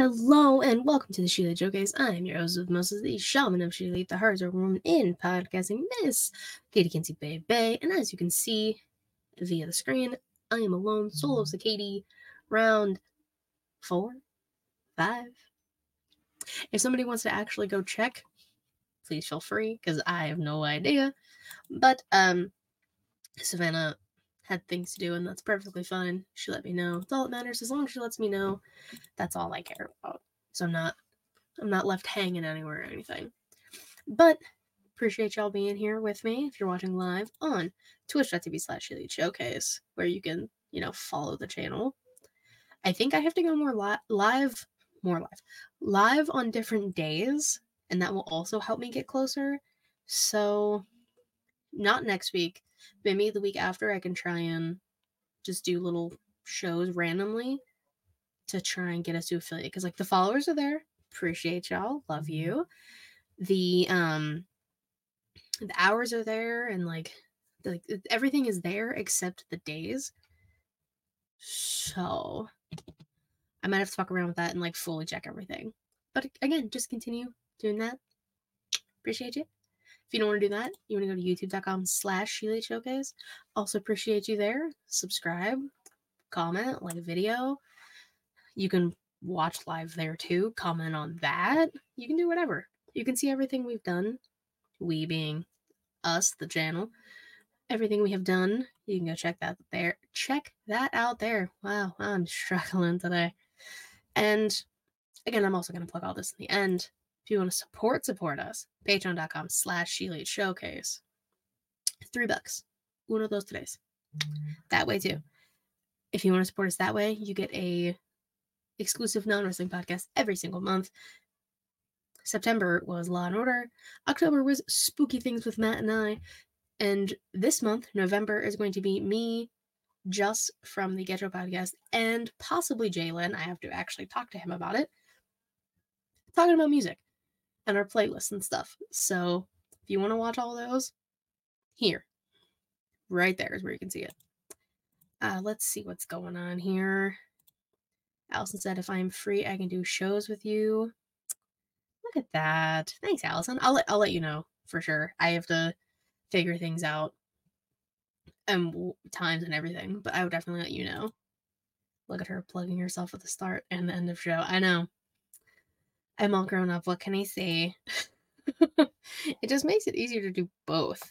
Hello and welcome to the Sheila Showcase. I am your host of Moses, the shaman of Sheila, the heart of woman in podcasting, Miss Katie Kinsey Bay. And as you can see via the screen, I am alone, solo Katie, round 4, 5. If somebody wants to actually go check, please feel free, because I have no idea. But Savannah had things to do, and that's perfectly fine. She let me know. It's all that matters. As long as she lets me know, that's all I care about. So I'm not left hanging anywhere or anything. But appreciate y'all being here with me if you're watching live on twitch.tv/Showcase, where you can, follow the channel. I think I have to go more live on different days, and that will also help me get closer. So not next week, maybe the week after I can try and just do little shows randomly to try and get us to affiliate, because the followers are there. Appreciate y'all, love you. The hours are there, and everything is there except the days. So I might have to fuck around with that and fully check everything. But again, just continue doing that. Appreciate you. If you don't want to do that, you want to go to youtube.com/Showcase. Also appreciate you there. Subscribe, comment, like a video. You can watch live there too. Comment on that. You can do whatever. You can see everything we've done. We being us, the channel. Everything we have done. You can go check that there. Check that out there. Wow, I'm struggling today. And again, I'm also going to plug all this in the end. If you want to support us. Patreon.com/Showcase. $3. Uno, dos, tres. That way too. If you want to support us that way, you get a exclusive non-wrestling podcast every single month. September was Law and Order. October was Spooky Things with Matt and I. And this month, November, is going to be me, just from the Getro podcast, and possibly Jalen. I have to actually talk to him about it. Talking about music and our playlists and stuff. So if you want to watch all those, here. Right there is where you can see it. Let's see what's going on here. Allison said, if I'm free, I can do shows with you. Look at that. Thanks, Allison. I'll let you know for sure. I have to figure things out and times and everything, but I would definitely let you know. Look at her plugging herself at the start and the end of show. I know. I'm all grown up. What can I say? It just makes it easier to do both,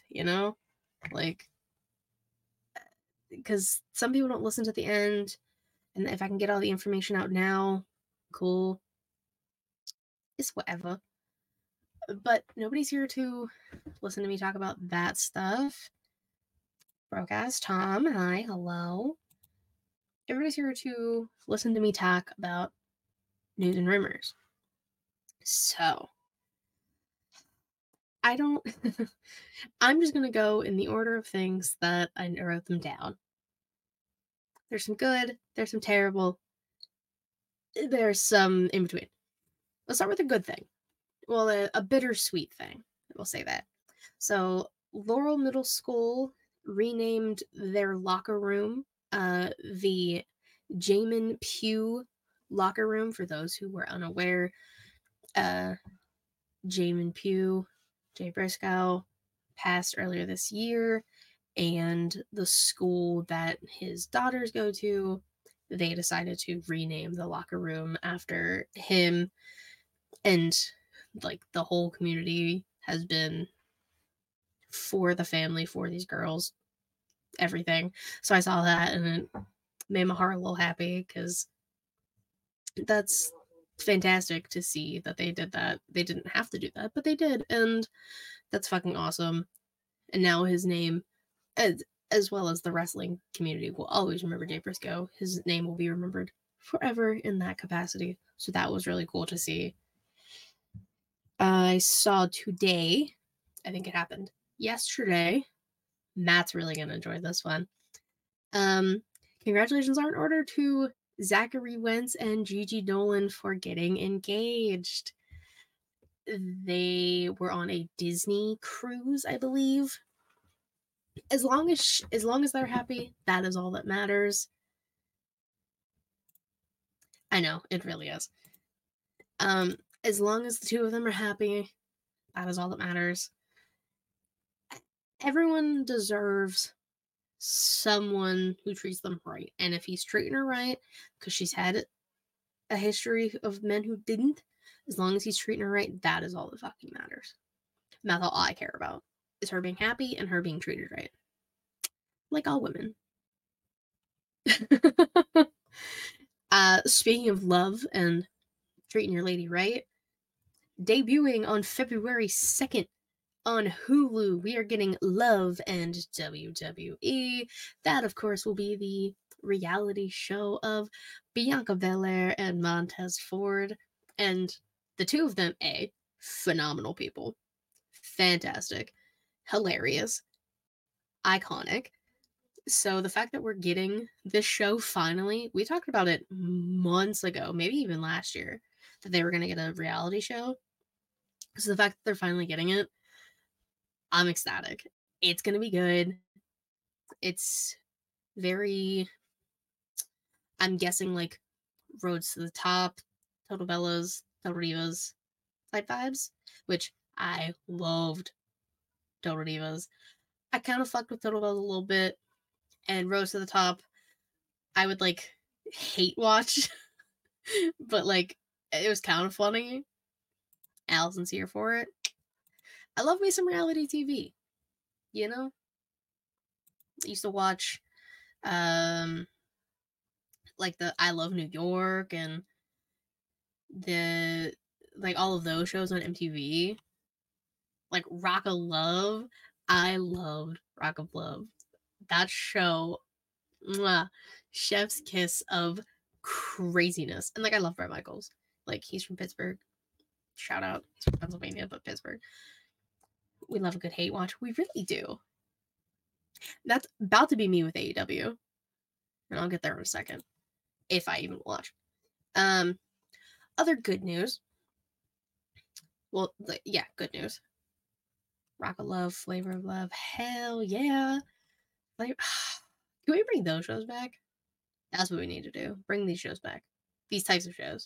because some people don't listen to the end, and if I can get all the information out now, cool. It's whatever. But nobody's here to listen to me talk about that stuff. Broadcast Tom, hi, hello. Everybody's here to listen to me talk about news and rumors. So, I'm just going to go in the order of things that I wrote them down. There's some good, there's some terrible, there's some in between. Let's start with a good thing. Well, a bittersweet thing, we'll say that. So, Laurel Middle School renamed their locker room the Jamin Pugh locker room. For those who were unaware, Jamin Pugh, Jay Briscoe, passed earlier this year, and the school that his daughters go to, they decided to rename the locker room after him. And the whole community has been for the family, for these girls, everything. So I saw that and it made my heart a little happy, because that's fantastic to see that they did that. They didn't have to do that, but they did, and that's fucking awesome. And now his name, as well as the wrestling community, will always remember Jay Briscoe. His name will be remembered forever in that capacity. So that was really cool to see. I saw today, I think it happened yesterday. Matt's really gonna enjoy this one. Congratulations are in order to Zachary Wentz and Gigi Dolan for getting engaged. They were on a Disney cruise, I believe. As long as they're happy, that is all that matters. I know, it really is. As long as the two of them are happy, that is all that matters. Everyone deserves someone who treats them right. And if he's treating her right, because she's had a history of men who didn't, as long as he's treating her right, that is all that fucking matters. And that's all I care about, is her being happy and her being treated right. Like all women. Speaking of love and treating your lady right, debuting on February 2nd on Hulu, we are getting Love and WWE. That, of course, will be the reality show of Bianca Belair and Montez Ford. And the two of them, phenomenal people. Fantastic. Hilarious. Iconic. So the fact that we're getting this show finally, we talked about it months ago, maybe even last year, that they were going to get a reality show. So the fact that they're finally getting it, I'm ecstatic. It's going to be good. It's very, I'm guessing, like Roads to the Top, Total Bellas, Total Divas type vibes, which I loved Total Divas. I kind of fucked with Total Bellas a little bit, and Roads to the Top, I would like hate watch, but like it was kind of funny. Allison's here for it. I love me some reality TV. You know, I used to watch, like the I Love New York and the like all of those shows on MTV. Like Rock of Love, I loved Rock of Love. That show, mwah, chef's kiss of craziness. And like I love Bret Michaels. Like he's from Pittsburgh. Shout out. He's from Pennsylvania, but Pittsburgh. We love a good hate watch. We really do. That's about to be me with AEW. And I'll get there in a second. If I even watch. Other good news. Well, yeah, good news. Rock of Love, Flavor of Love. Hell yeah. Like, can we bring those shows back? That's what we need to do. Bring these shows back. These types of shows.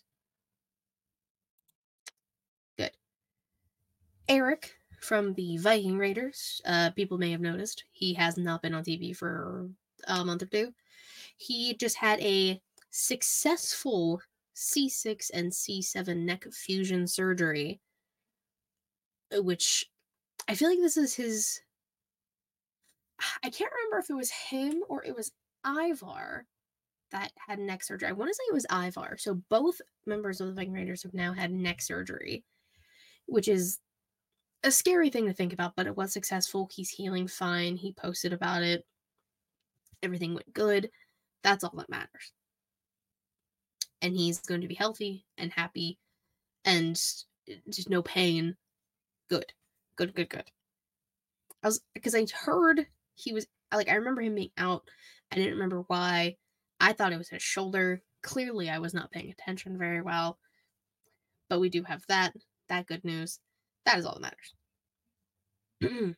Good. Eric from the Viking Raiders. People may have noticed he has not been on TV for a month or two. He just had a successful C6 and C7 neck fusion surgery, which I feel like this is his. I can't remember if it was him or it was Ivar that had neck surgery. I want to say it was Ivar. So both members of the Viking Raiders have now had neck surgery, which is a scary thing to think about, but it was successful. He's healing fine. He posted about it. Everything went good. That's all that matters. And he's going to be healthy and happy and just no pain. Good. Because I heard he was, like, I remember him being out. I didn't remember why. I thought it was his shoulder. Clearly, I was not paying attention very well. But we do have that good news. That is all that matters.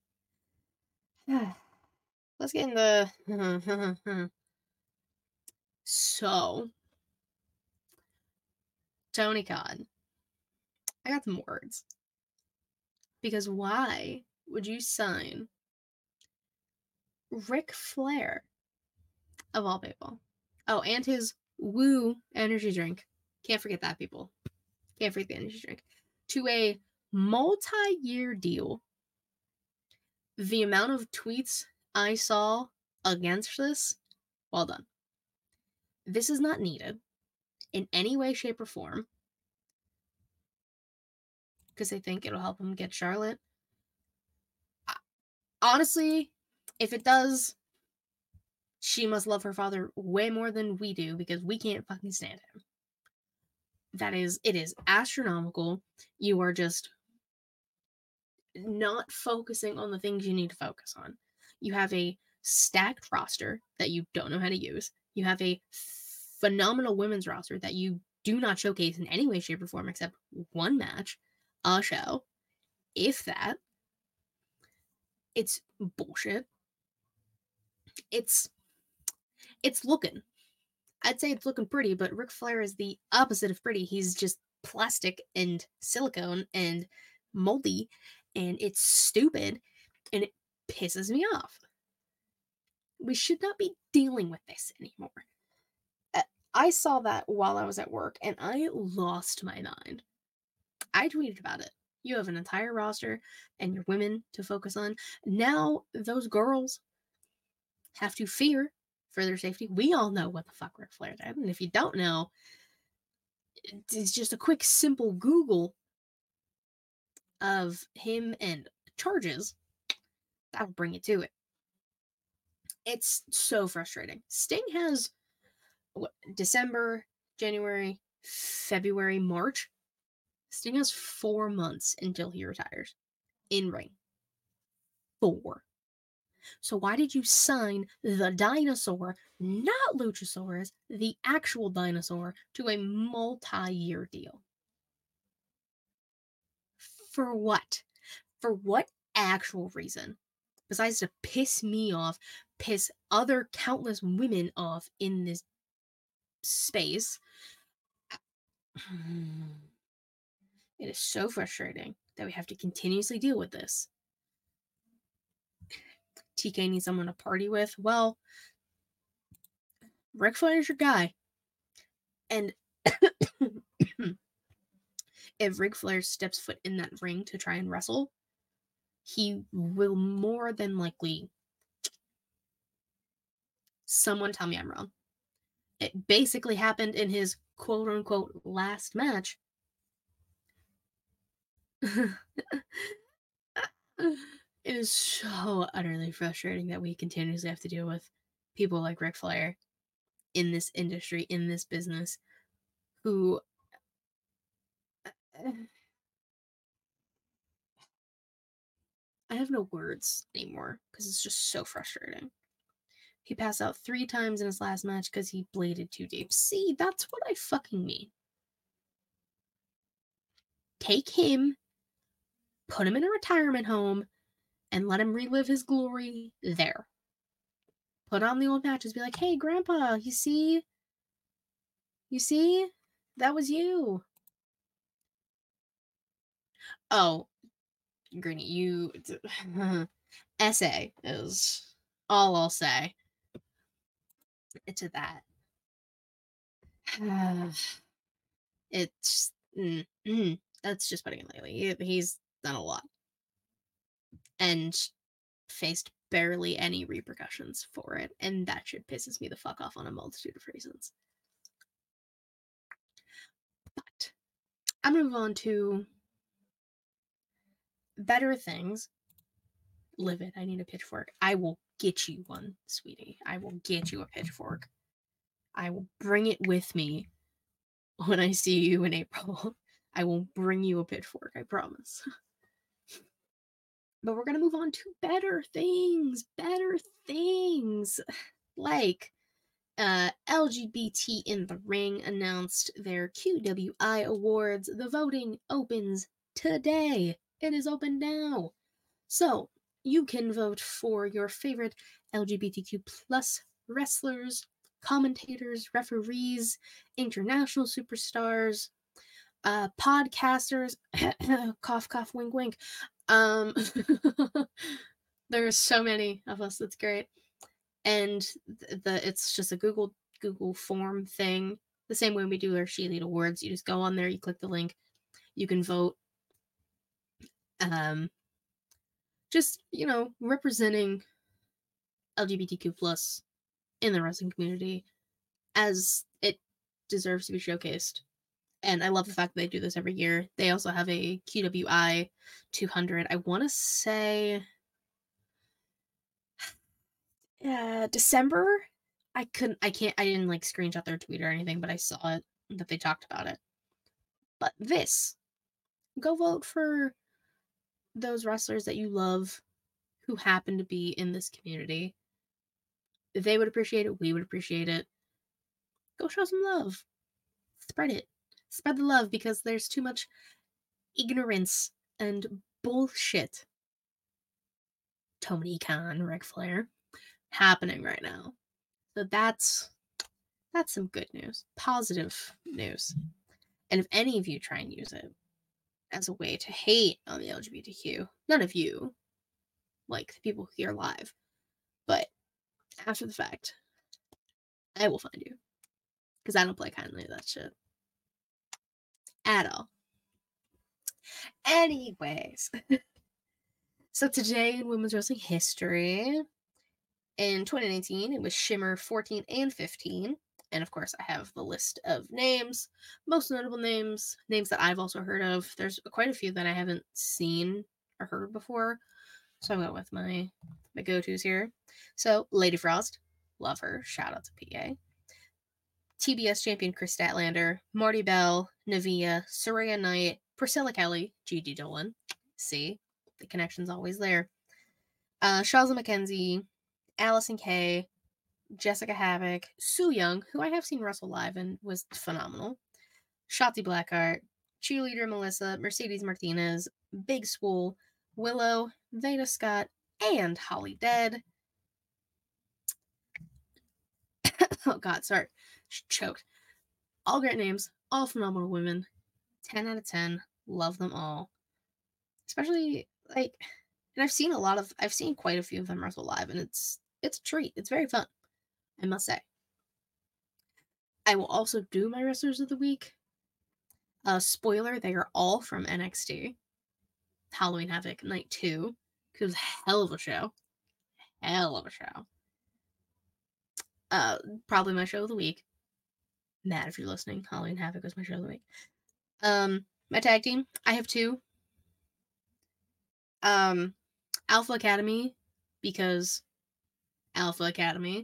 Let's get into so Tony Khan. I got some words. Because why would you sign Ric Flair, of all people? Oh, and his Woo energy drink. Can't forget that, people. Can't forget the energy drink. To a multi-year deal. The amount of tweets I saw against this, well done. This is not needed in any way, shape, or form. Because they think it'll help him get Charlotte. Honestly, if it does, she must love her father way more than we do because we can't fucking stand him. It is astronomical. You are just not focusing on the things you need to focus on. You have a stacked roster that you don't know how to use. You have a phenomenal women's roster that you do not showcase in any way, shape, or form except one match, a show, if that. It's bullshit. It's looking. I'd say it's looking pretty, but Ric Flair is the opposite of pretty. He's just plastic and silicone and moldy, and it's stupid, and it pisses me off. We should not be dealing with this anymore. I saw that while I was at work, and I lost my mind. I tweeted about it. You have an entire roster and your women to focus on. Now those girls have to fear for their safety. We all know what the fuck Ric Flair did, and if you don't know, it's just a quick, simple Google of him and charges. That'll bring you to it. It's so frustrating. Sting has December, January, February, March. Sting has 4 months until he retires in ring. 4. So why did you sign the dinosaur, not Luchasaurus, the actual dinosaur, to a multi-year deal? For what? For what actual reason? Besides to piss me off, piss other countless women off in this space. It is so frustrating that we have to continuously deal with this. TK needs someone to party with. Well, Ric Flair's your guy. And if Ric Flair steps foot in that ring to try and wrestle, he will more than likely... Someone tell me I'm wrong. It basically happened in his quote-unquote last match. It is so utterly frustrating that we continuously have to deal with people like Ric Flair in this industry, in this business, who... I have no words anymore because it's just so frustrating. He passed out 3 times in his last match because he bladed too deep. See, that's what I fucking mean. Take him, put him in a retirement home, and let him relive his glory there. Put on the old matches, be like, hey, Grandpa, you see? You see? That was you. Oh, Greeny, you... essay is all I'll say to that. It's... that's just putting it lightly. He's done a lot. And faced barely any repercussions for it, and that shit pisses me the fuck off on a multitude of reasons. But I'm gonna move on to better things. Live it. I need a pitchfork. I will get you one, sweetie. I will get you a pitchfork. I will bring it with me when I see you in April. I will bring you a pitchfork, I promise. But we're gonna move on to better things. Better things. Like LGBT in the Ring announced their QWI Awards. The voting opens today. It is open now. So you can vote for your favorite LGBTQ plus wrestlers, commentators, referees, international superstars, podcasters, cough, cough, wink, wink. There's so many of us. That's great. And it's just a Google form thing. The same way we do our She Elite Awards. You just go on there, you click the link, you can vote. Just, representing LGBTQ plus in the wrestling community as it deserves to be showcased. And I love the fact that they do this every year. They also have a QWI 200. I want to say December. I didn't screenshot their tweet or anything, but I saw it, that they talked about it. But go vote for those wrestlers that you love who happen to be in this community. They would appreciate it. We would appreciate it. Go show some love. Spread it. Spread the love, because there's too much ignorance and bullshit, Tony Khan, Ric Flair, happening right now. So that's some good news. Positive news. And if any of you try and use it as a way to hate on the LGBTQ, none of you, like the people here live, but after the fact, I will find you. Because I don't play kindly to that shit. At all. Anyways. So today in women's wrestling history, in 2019, it was Shimmer 14 and 15. And of course, I have the list of names, most notable names, names that I've also heard of. There's quite a few that I haven't seen or heard before. So I'm going with my go-tos here. So Lady Frost, love her. Shout out to PA. TBS champion Chris Statlander, Marty Bell, Navia, Saraya Knight, Priscilla Kelly, Gigi Dolan. See, the connection's always there. Shazza McKenzie, Allison Kay, Jessica Havoc, Su Young, who I have seen wrestle live and was phenomenal. Shotzi Blackheart, cheerleader Melissa, Mercedes Martinez, Big Swole, Willow, Veda Scott, and Holly Dead. Oh god, sorry. Choked. All great names, all phenomenal women. 10 out of 10. Love them all. Especially, like, and I've seen quite a few of them wrestle live, and it's a treat. It's very fun, I must say. I will also do my wrestlers of the week. Spoiler, they are all from NXT. Halloween Havoc Night 2. It was hell of a show. Hell of a show. Probably my show of the week. Matt, if you're listening, Halloween Havoc was my show of the week. My tag team, I have 2. Alpha Academy, because Alpha Academy.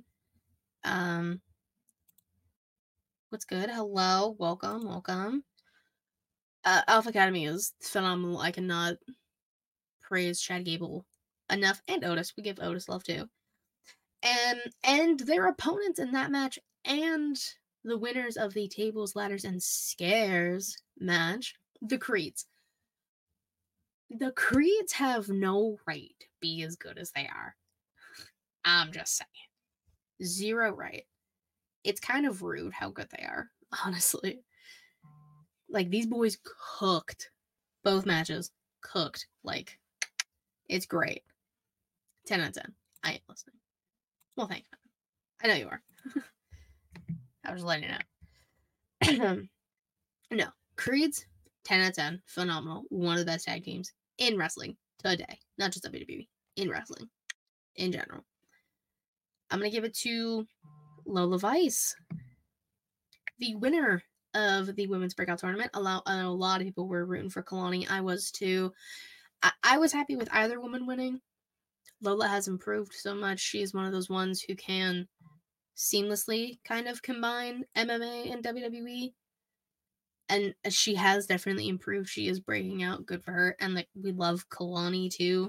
What's good? Hello, welcome. Alpha Academy is phenomenal. I cannot praise Chad Gable enough, and Otis. We give Otis love too. And their opponents in that match, and the winners of the Tables, Ladders, and Scares match, the Creeds. The Creeds have no right to be as good as they are. I'm just saying. Zero right. It's kind of rude how good they are, honestly. Like, these boys cooked. Both matches. Cooked. Like, it's great. 10 out of 10. I ain't listening. Well, thanks. I know you are. I was letting you know. No. Creeds, 10 out of 10. Phenomenal. One of the best tag teams in wrestling today. Not just WWE. In wrestling. In general. I'm going to give it to Lola Vice. The winner of the Women's Breakout Tournament. I know a lot of people were rooting for Kalani. I was too. I was happy with either woman winning. Lola has improved so much. She is one of those ones who can seamlessly kind of combine MMA and WWE. And she has definitely improved. She is breaking out. Good for her. And like, we love Kalani too.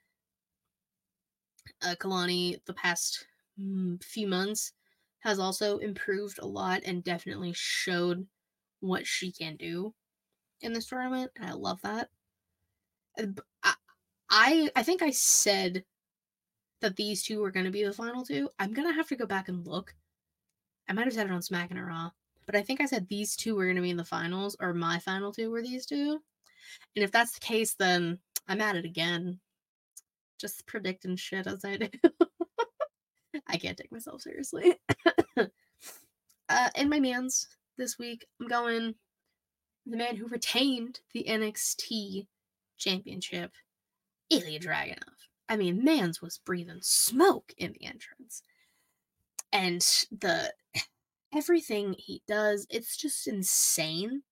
Kalani, the past few months, has also improved a lot and definitely showed what she can do in this tournament. And I love that. I think I said that these two were going to be the final two. I'm going to have to go back and look. I might have said it on Smack and Raw. But I think I said these two were going to be in the finals, or my final two were these two. And if that's the case, then I'm at it again. Just predicting shit as I do. I can't take myself seriously. In my mans this week, I'm going the man who retained the NXT championship, Ilya Dragunov. I mean, mans was breathing smoke in the entrance. And everything he does, it's just insane.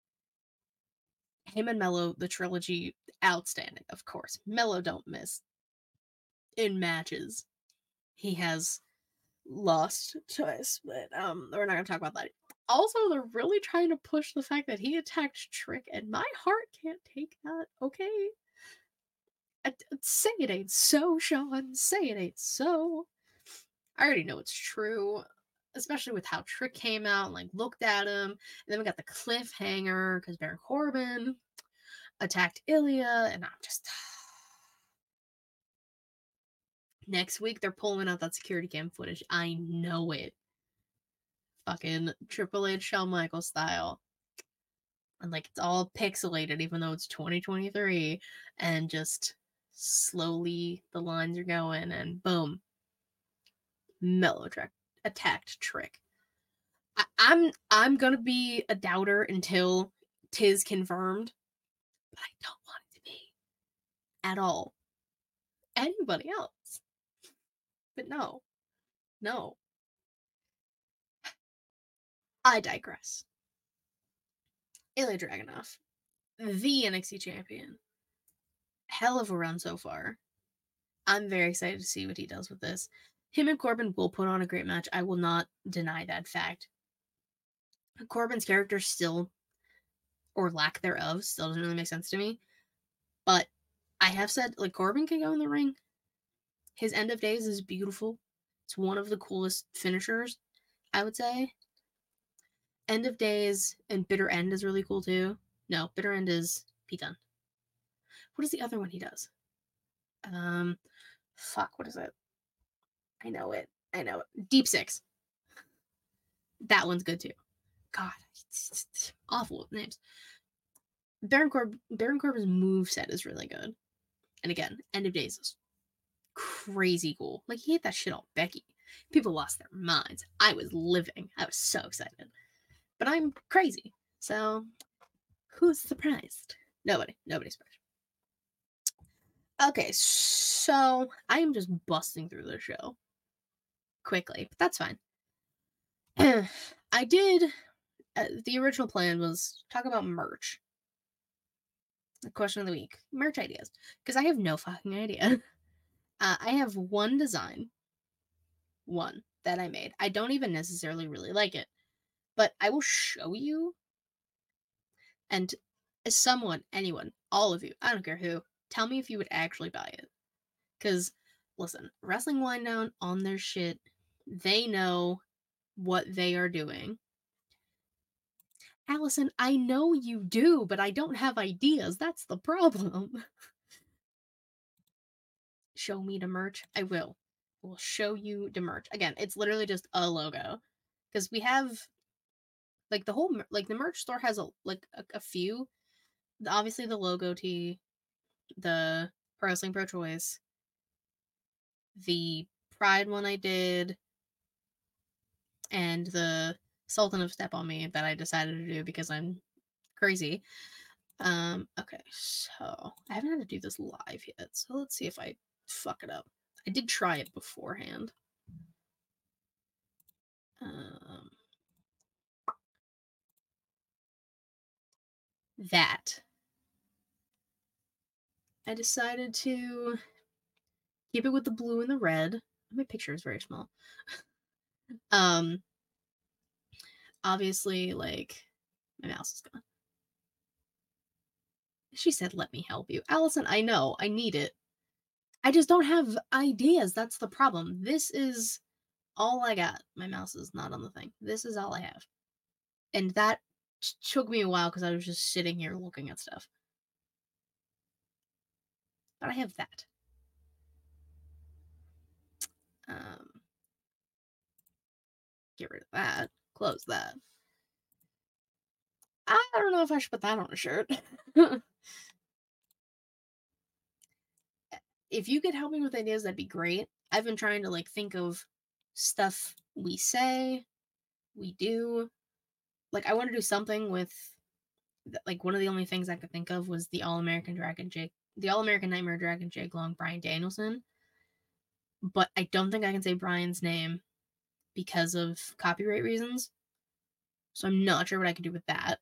Him and Mello, the trilogy, outstanding, of course. Mello don't miss in matches. He has lost twice, but we're not gonna talk about that. Also, they're really trying to push the fact that he attacked Trick, and my heart can't take that, okay? Say it ain't so, Sean. Say it ain't so. I already know it's true, especially with how Trick came out and like looked at him, and then we got the cliffhanger because Baron Corbin attacked Ilya, and I'm just next week they're pulling out that security cam footage. I know it. Fucking Triple H Shawn Michaels style. and like it's all pixelated even though it's 2023, and just slowly the lines are going and boom, mellow attacked Trick. I'm gonna be a doubter until 'tis confirmed, but I don't want it to be at all anybody else. But no, no. I digress. Ilya Dragunov, the NXT champion. Hell of a run so far. I'm very excited to see what he does with this. Him and Corbin will put on a great match. I will not deny that fact. Corbin's character still, or lack thereof, still doesn't really make sense to me. But I have said, like, Corbin can go in the ring. His End of Days is beautiful. It's one of the coolest finishers, I would say. End of Days and Bitter End is really cool too. No, Bitter End is Pete Dunne. What is the other one he does? Fuck, what is it? I know it. Deep Six. That one's good too. God, it's awful with names. Baron Corbin's moveset is really good. And again, End of Days is crazy cool. Like, he hit that shit on Becky. People lost their minds. I was living. I was so excited. But I'm crazy. So, who's surprised? Nobody. Nobody's surprised. Okay, so I am just busting through the show quickly, but that's fine. I did. The original plan was talk about merch. The question of the week: merch ideas, because I have no fucking idea. I have one design, one that I made. I don't even necessarily really like it, but I will show you. And as someone, anyone, all of you, I don't care who, tell me if you would actually buy it. Because, listen, Wrestling Wind Down on their shit, they know what they are doing. Allison, I know you do, but I don't have ideas. That's the problem. Show me the merch. I will. I will show you the merch. Again, it's literally just a logo. Because we have, like, the whole, like, the merch store has, a few. Obviously, the logo tee, the Pro Wrestling Pro Choice, the Pride one I did, and the Sultan of Step on Me that I decided to do because I'm crazy. Okay, so I haven't had to do this live yet, so let's see if I fuck it up. I did try it beforehand. That. I decided to keep it with the blue and the red. My picture is very small. Obviously, like, my mouse is gone. She said, let me help you. Allison, I know, I need it. I just don't have ideas. That's the problem. This is all I got. My mouse is not on the thing. This is all I have. And that took me a while because I was just sitting here looking at stuff. But I have that. Get rid of that. Close that. I don't know if I should put that on a shirt. If you could help me with ideas, that'd be great. I've been trying to, like, think of stuff we say, we do. Like, I want to do something with, like, one of the only things I could think of was the All-American Nightmare Dragon Jake Long, Bryan Danielson. But I don't think I can say Bryan's name because of copyright reasons. So I'm not sure what I could do with that.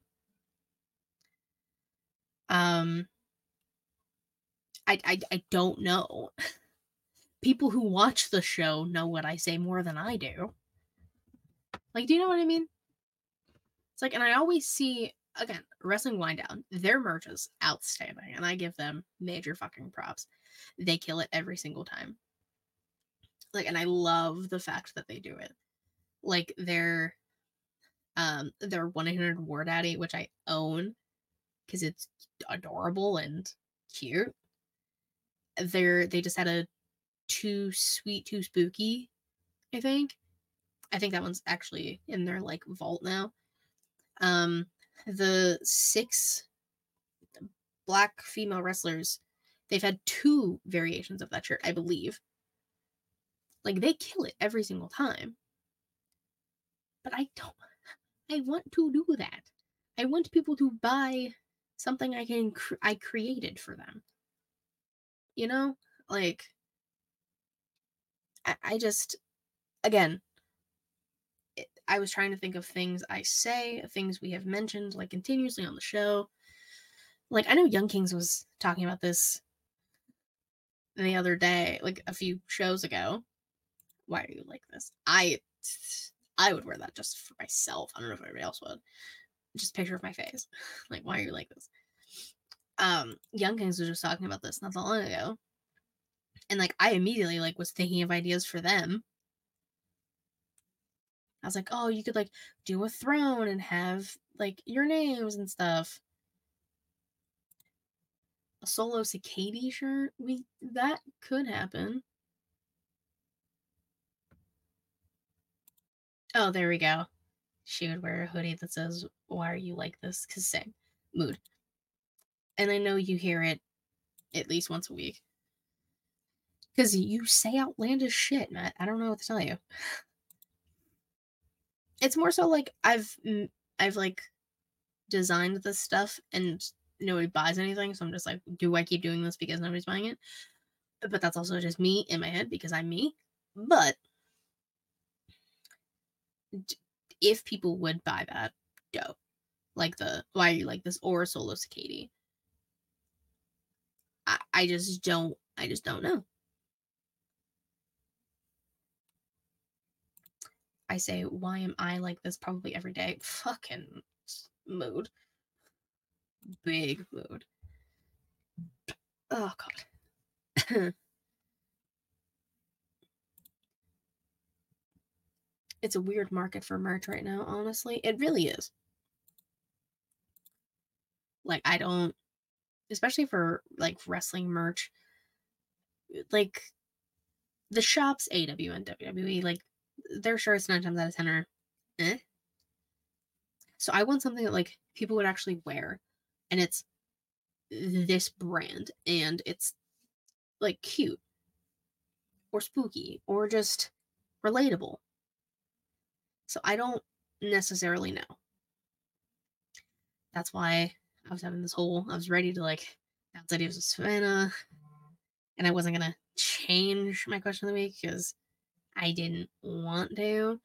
I don't know. People who watch the show know what I say more than I do. Like, do you know what I mean? It's like, and I always see, again, Wrestling Wind Down, their merch is outstanding, and I give them major fucking props. They kill it every single time. Like, and I love the fact that they do it. Like, their 1-800 War Daddy, which I own because it's adorable and cute. They just had a Too Sweet, Too Spooky, I think that one's actually in their, like, vault now. the 6 black female wrestlers, they've had 2 variations of that shirt, I believe. Like, they kill it every single time. But I want to do that. I want people to buy something I created for them. You know? Like, I just, again, I was trying to think of things I say, things we have mentioned, like, continuously on the show. Like, I know Young Kings was talking about this the other day, like, a few shows ago. Why are you like this? I would wear that just for myself. I don't know if anybody else would. Just picture of my face. Like, why are you like this? Young Kings was just talking about this not that long ago. And, like, I immediately, like, was thinking of ideas for them. I was like, oh, you could, like, do a throne and have, like, your names and stuff. A Solo Cicady shirt? That could happen. Oh, there we go. She would wear a hoodie that says, why are you like this? Because same. Mood. And I know you hear it at least once a week. Because you say outlandish shit, Matt. I don't know what to tell you. It's more so like I've like designed this stuff and nobody buys anything, so I'm just like, do I keep doing this because nobody's buying it? But that's also just me in my head because I'm me. But if people would buy that, dope. Like the why are you like this or Solo Cicady? I just don't know. I say, why am I like this probably every day? Fucking mood. Big mood. Oh god. It's a weird market for merch right now, honestly. It really is. Like, I don't, especially for like wrestling merch, like the shops, AW and WWE, like their shirts 9 times out of 10 are eh. So I want something that like people would actually wear, and it's this brand, and it's like cute or spooky or just relatable. So I don't necessarily know. That's why I was having this whole, I was ready to like bounce ideas with Savannah, and I wasn't gonna change my question of the week because I didn't want to.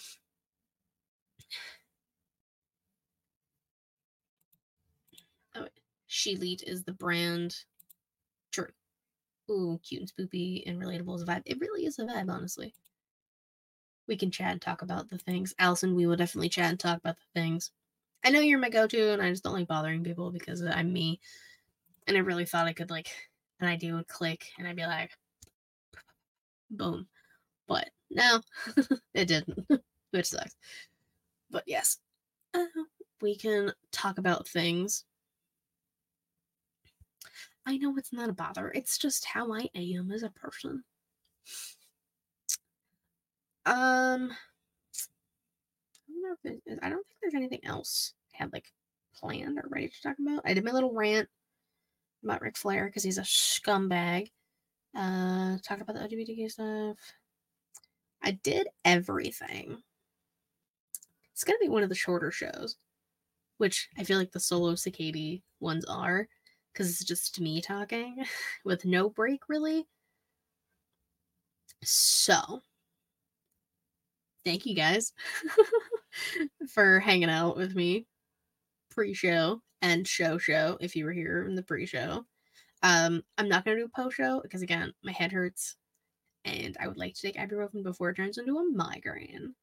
Oh, Sheelite is the brand. True. Ooh, cute and spoopy and relatable is a vibe. It really is a vibe, honestly. We can chat and talk about the things. Allison, we will definitely chat and talk about the things. I know you're my go-to, and I just don't like bothering people because I'm me. And I really thought I could, like, an idea would click, and I'd be like, boom. But no, it didn't, which sucks. But yes, we can talk about things. I know it's not a bother. It's just how I am as a person. I don't think there's anything else I had like planned or ready to talk about. I did my little rant about Ric Flair because he's a scumbag. Talk about the LGBTQ stuff. I did everything. It's gonna be one of the shorter shows, which I feel like the Solo Cicady ones are, because it's just me talking with no break really. So, thank you guys for hanging out with me pre-show and show if you were here in the pre-show. I'm not gonna do a post-show because again, my head hurts and I would like to take ibuprofen before it turns into a migraine.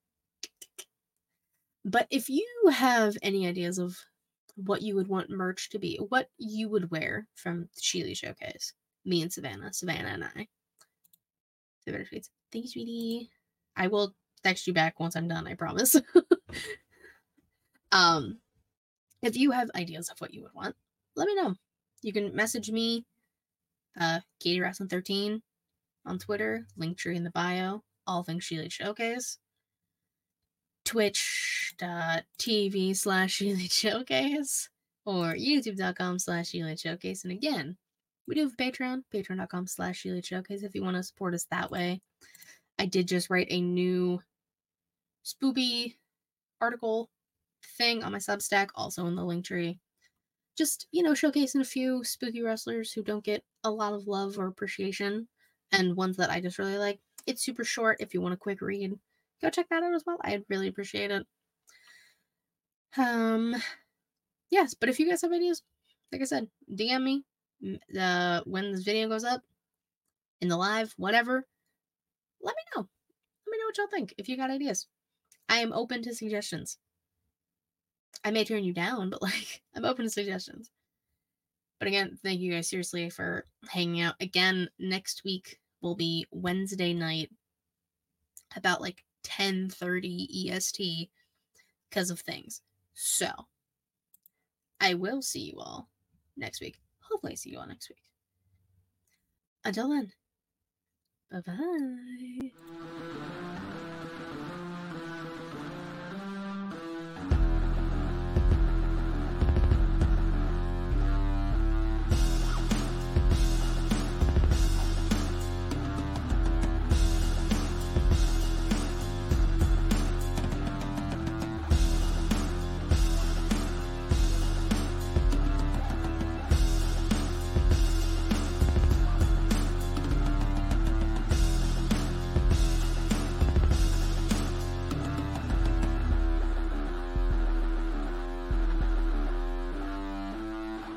But if you have any ideas of what you would want merch to be, what you would wear from the Sheely Showcase, me and Savannah and I. Savannah tweets, thank you, sweetie. I will text you back once I'm done, I promise. If you have ideas of what you would want, let me know. You can message me, Katie Wrestling 13 on Twitter, Linktree in the bio, all things Sheely Showcase. Twitch, twitch.tv/Sheila Showcase or youtube.com/Sheila Showcase. And again, we do have Patreon, patreon.com/Sheila Showcase if you want to support us that way. I did just write a new spoopy article thing on my Substack, also in the link tree. Just, showcasing a few spooky wrestlers who don't get a lot of love or appreciation, and ones that I just really like. It's super short. If you want a quick read, go check that out as well. I'd really appreciate it. Yes, but if you guys have ideas, like I said, DM me when this video goes up, in the live, whatever. Let me know. Let me know what y'all think, if you got ideas. I am open to suggestions. I may turn you down, but I'm open to suggestions. But again, thank you guys seriously for hanging out. Again, next week will be Wednesday night about 10:30 EST because of things. So, I will see you all next week. Hopefully I see you all next week. Until then, bye-bye.